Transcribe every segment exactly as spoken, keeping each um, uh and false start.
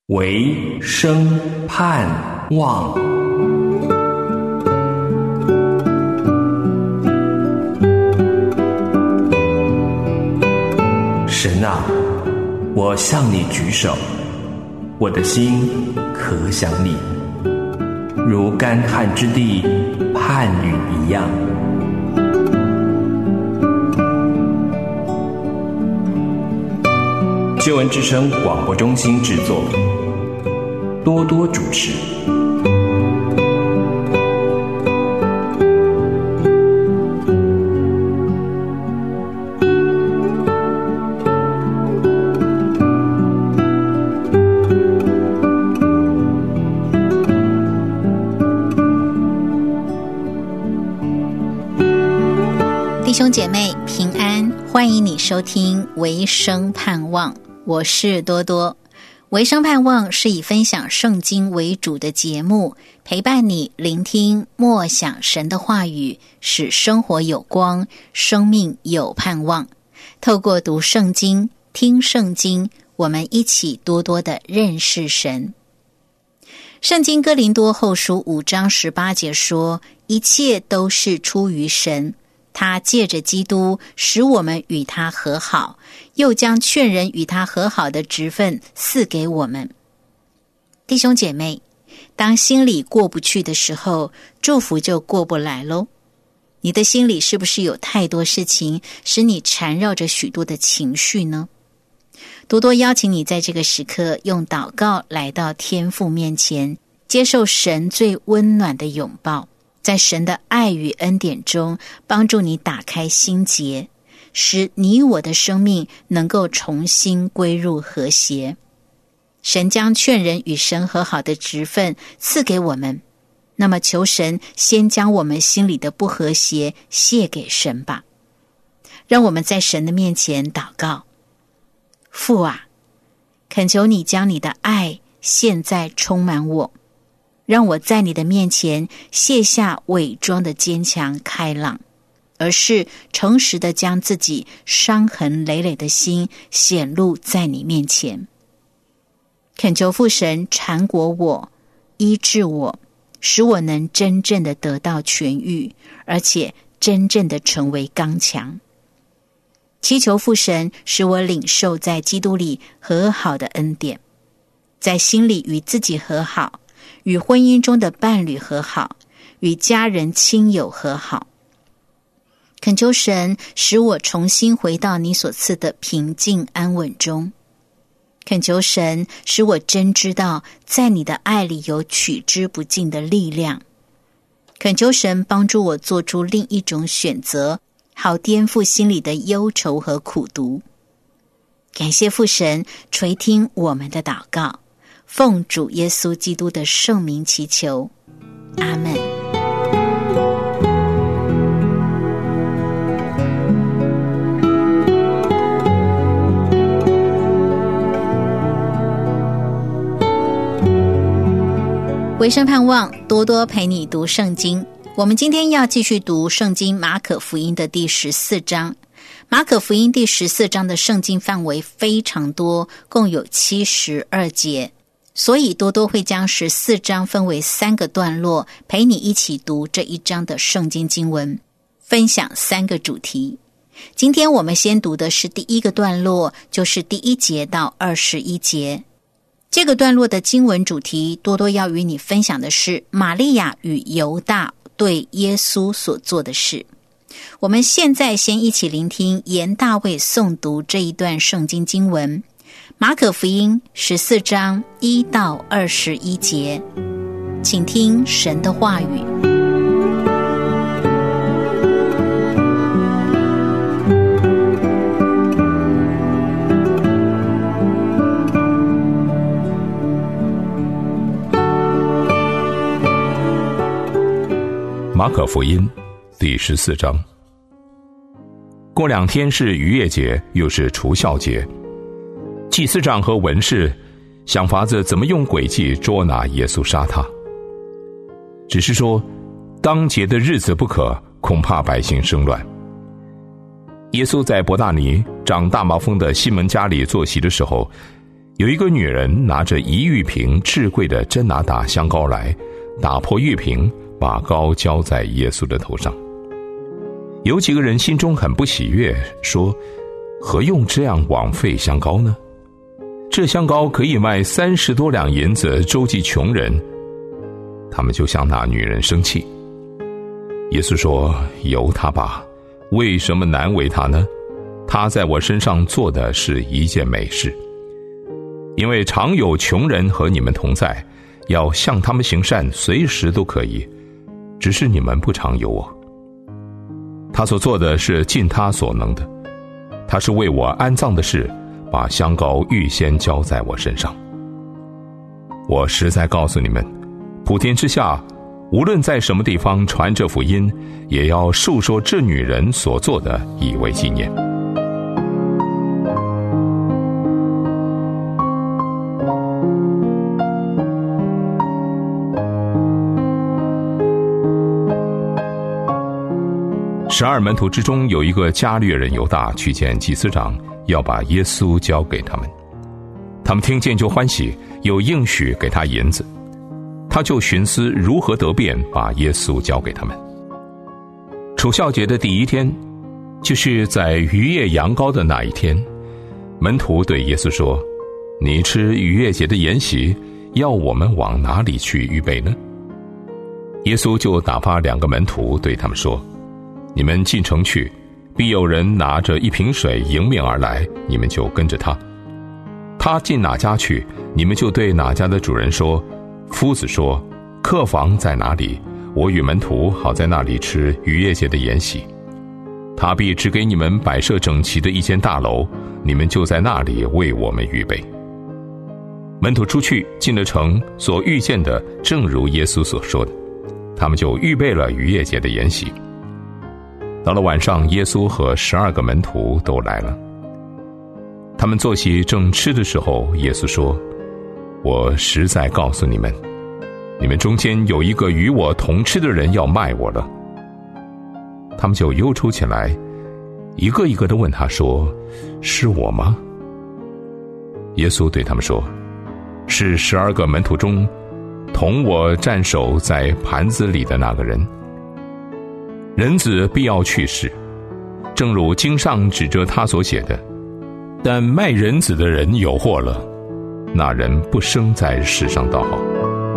唯生盼望。神啊，我向你举手，我的心可想你，如干旱之地盼雨一样。救恩之声广播中心制作，多多主持。 弟兄姐妹平安，欢迎你收听唯生盼望，我是多多。唯生盼望是以分享圣经为主的节目，陪伴你聆听默想神的话语，使生活有光，生命有盼望。透过读圣经、听圣经，我们一起多多的认识神。圣经哥林多后书五章十八节说，一切都是出于神，他借着基督使我们与他和好，又将劝人与他和好的职分赐给我们。弟兄姐妹，当心里过不去的时候，祝福就过不来咯。你的心里是不是有太多事情使你缠绕着许多的情绪呢？多多邀请你在这个时刻用祷告来到天父面前，接受神最温暖的拥抱，在神的爱与恩典中帮助你打开心结，使你我的生命能够重新归入和谐。神将劝人与神和好的职分赐给我们，那么求神先将我们心里的不和谐卸给神吧。让我们在神的面前祷告。父啊，恳求你将你的爱现在充满我，让我在你的面前卸下伪装的坚强开朗，而是诚实的将自己伤痕累累的心显露在你面前。恳求父神缠裹我，医治我，使我能真正的得到痊愈，而且真正的成为刚强。祈求父神使我领受在基督里和好的恩典，在心里与自己和好，与婚姻中的伴侣和好，与家人亲友和好。恳求神使我重新回到你所赐的平静安稳中。恳求神使我真知道在你的爱里有取之不尽的力量。恳求神帮助我做出另一种选择，好颠覆心里的忧愁和苦毒。感谢父神垂听我们的祷告，奉主耶稣基督的圣名祈求，阿们。唯生盼望，多多陪你读圣经。我们今天要继续读圣经马可福音的第十四章。马可福音第十四章的圣经范围非常多，共有七十二节，所以多多会将十四章分为三个段落，陪你一起读这一章的圣经经文，分享三个主题。今天我们先读的是第一个段落，就是第一节到二十一节。这个段落的经文主题，多多要与你分享的是玛利亚与犹大对耶稣所做的事。我们现在先一起聆听严大卫诵读这一段圣经经文，马可福音十四章一到二十一节，请听神的话语。 马可福音第十四章。过两天是逾越节，又是除酵节，祭司长和文士想法子怎么用诡计捉拿耶稣杀他，只是说当节的日子不可，恐怕百姓生乱。耶稣在伯大尼长大麻风的西门家里坐席的时候， 有一个女人拿着一玉瓶至贵的真拿达香膏来，打破玉瓶，把膏浇在耶稣的头上。有几个人心中很不喜悦，说：何用这样枉费香膏呢？这香膏可以卖三十多两银子，周济穷人。他们就向那女人生气。耶稣说：由她吧，为什么难为她呢？她在我身上做的是一件美事。因为常有穷人和你们同在，要向他们行善，随时都可以，只是你们不常有我。他所做的是尽他所能的，他是为我安葬的事，把香膏预先浇在我身上。我实在告诉你们，普天之下，无论在什么地方传这福音，也要述说这女人所做的，以为纪念。十二门徒之中，有一个加略人犹大去见祭司长，要把耶稣交给他们。他们听见就欢喜，又应许给他银子。他就寻思如何得便把耶稣交给他们。除酵节的第一天，就是在逾越羊羔的那一天，门徒对耶稣说：你吃逾越节的筵席，要我们往哪里去预备呢？耶稣就打发两个门徒对他们说：你们进城去，必有人拿着一瓶水迎面而来，你们就跟着他。他进哪家去，你们就对哪家的主人说：夫子说，客房在哪里？我与门徒好在那里吃逾越节的筵席。他必只给你们摆设整齐的一间大楼，你们就在那里为我们预备。门徒出去，进了城，所遇见的正如耶稣所说的，他们就预备了逾越节的筵席。到了晚上，耶稣和十二个门徒都来了。他们坐席正吃的时候，耶稣说：我实在告诉你们，你们中间有一个与我同吃的人要卖我了。他们就忧愁起来，一个一个地问他说：是我吗？耶稣对他们说：是十二个门徒中同我蘸手在盘子里的那个人。人子必要去世，正如经上指着他所写的，但卖人子的人有祸了，那人不生在世上倒好。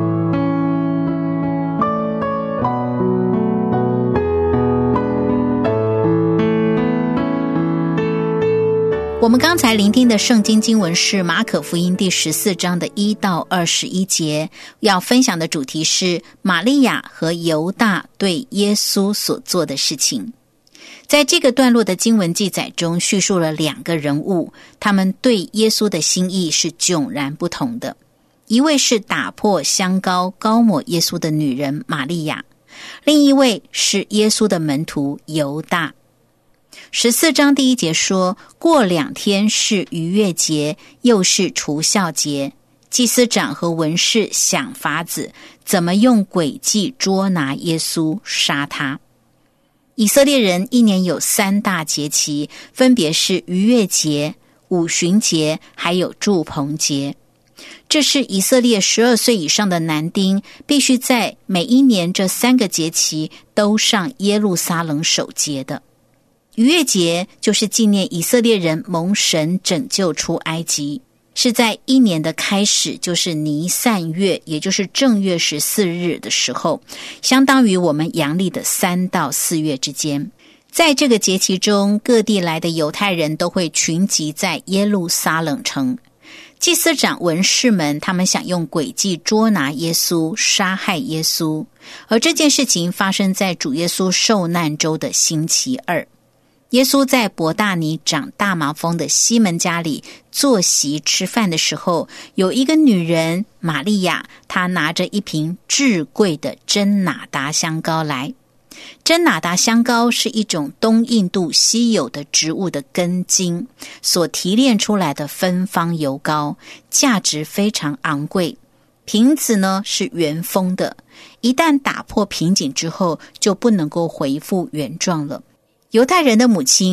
我们刚才聆听的圣经经文是马可福音第十四章的一到二十一节，要分享的主题是玛利亚和犹大对耶稣所做的事情。在这个段落的经文记载中，叙述了两个人物，他们对耶稣的心意是迥然不同的。一位是打破香膏膏抹耶稣的女人玛利亚，另一位是耶稣的门徒犹大。十四章第一节说，过两天是逾越节，又是除酵节，祭司长和文士想法子怎么用诡计捉拿耶稣，杀他。以色列人一年有三大节期，分别是逾越节、五旬节还有住棚节。这是以色列十二岁以上的男丁必须在每一年这三个节期都上耶路撒冷守节的。逾越节就是纪念以色列人蒙神拯救出埃及，是在一年的开始，就是尼散月，也就是正月十四日的时候，相当于我们阳历的三到四月之间。在这个节期中，各地来的犹太人都会群集在耶路撒冷城。祭司长、文士们，他们想用诡计捉拿耶稣，杀害耶稣。而这件事情发生在主耶稣受难周的星期二。耶稣在伯大尼长大麻风的西门家里坐席吃饭的时候，有一个女人玛利亚，她拿着一瓶至贵的真哪达香膏来。真哪达香膏是一种东印度稀有的植物的根茎所提炼出来的芬芳油膏，价值非常昂贵。瓶子呢是原封的，一旦打破瓶颈之后，就不能够恢复原状了。犹太人的母亲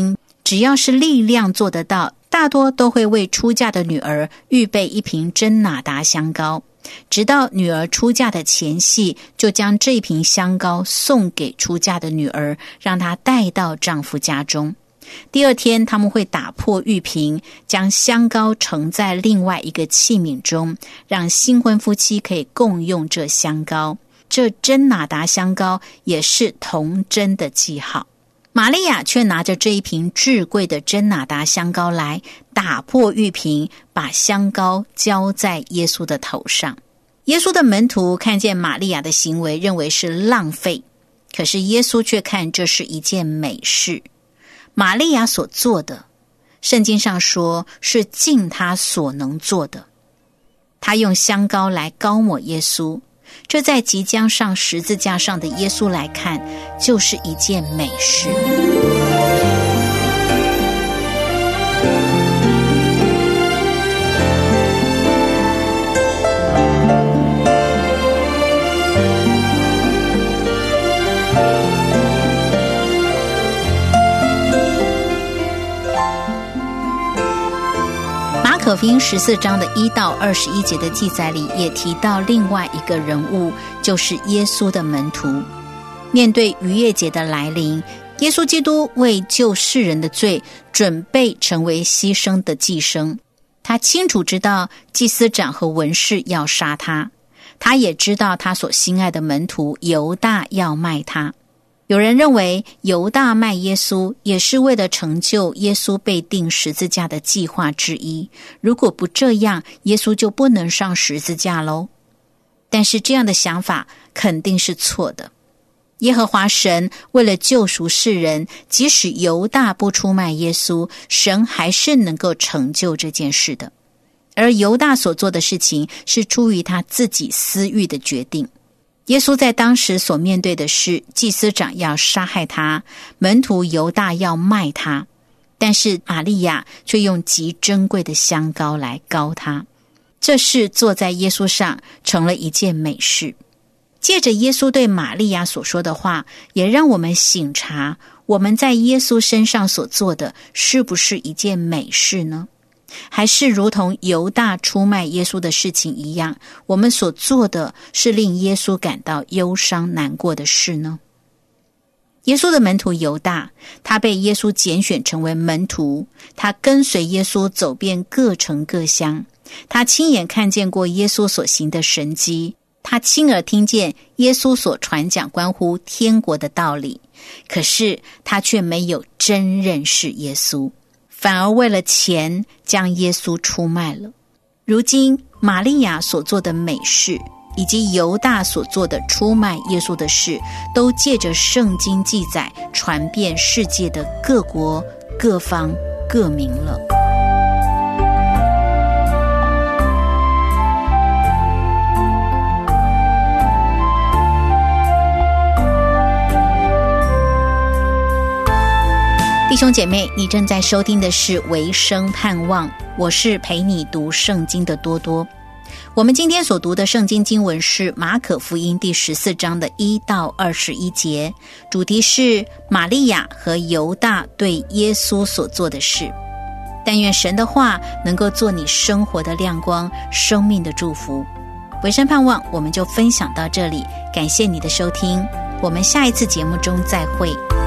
只要是力量做得到，大多都会为出嫁的女儿预备一瓶真哪达香膏，直到女儿出嫁的前夕，就将这瓶香膏送给出嫁的女儿，让她带到丈夫家中。第二天，他们会打破玉瓶，将香膏盛在另外一个器皿中，让新婚夫妻可以共用这香膏。这真哪达香膏也是童真的记号。玛利亚却拿着这一瓶至贵的真哪达香膏来，打破玉瓶，把香膏浇在耶稣的头上。耶稣的门徒看见玛利亚的行为，认为是浪费，可是耶稣却看这是一件美事。玛利亚所做的，圣经上说是尽她所能做的。她用香膏来膏抹耶稣，这在即将上十字架上的耶稣来看，就是一件美事。马可福音十四章的一到二十一节的记载里，也提到另外一个人物，就是耶稣的门徒。面对逾越节的来临，耶稣基督为救世人的罪，准备成为牺牲的祭牲。他清楚知道祭司长和文士要杀他，他也知道他所心爱的门徒犹大要卖他。有人认为犹大卖耶稣也是为了成就耶稣被钉十字架的计划之一，如果不这样，耶稣就不能上十字架咯。但是这样的想法肯定是错的。耶和华神为了救赎世人，即使犹大不出卖耶稣，神还是能够成就这件事的。而犹大所做的事情是出于他自己私欲的决定。耶稣在当时所面对的是祭司长要杀害他，门徒犹大要卖他，但是玛利亚却用极珍贵的香膏来膏他。这事做在耶稣上成了一件美事。借着耶稣对玛利亚所说的话，也让我们省察我们在耶稣身上所做的是不是一件美事呢？还是如同犹大出卖耶稣的事情一样，我们所做的是令耶稣感到忧伤难过的事呢？耶稣的门徒犹大，他被耶稣拣选成为门徒，他跟随耶稣走遍各城各乡，他亲眼看见过耶稣所行的神迹，他亲耳听见耶稣所传讲关乎天国的道理，可是他却没有真认识耶稣，反而为了钱将耶稣出卖了。如今玛利亚所做的美事，以及犹大所做的出卖耶稣的事，都借着圣经记载传遍世界的各国各方各民了。弟兄姐妹，你正在收听的是维生盼望，我是陪你读圣经的多多。我们今天所读的圣经经文是马可福音第十四章的一到二十一节，主题是玛利亚和犹大对耶稣所做的事。但愿神的话能够做你生活的亮光，生命的祝福。维生盼望，我们就分享到这里，感谢你的收听，我们下一次节目中再会。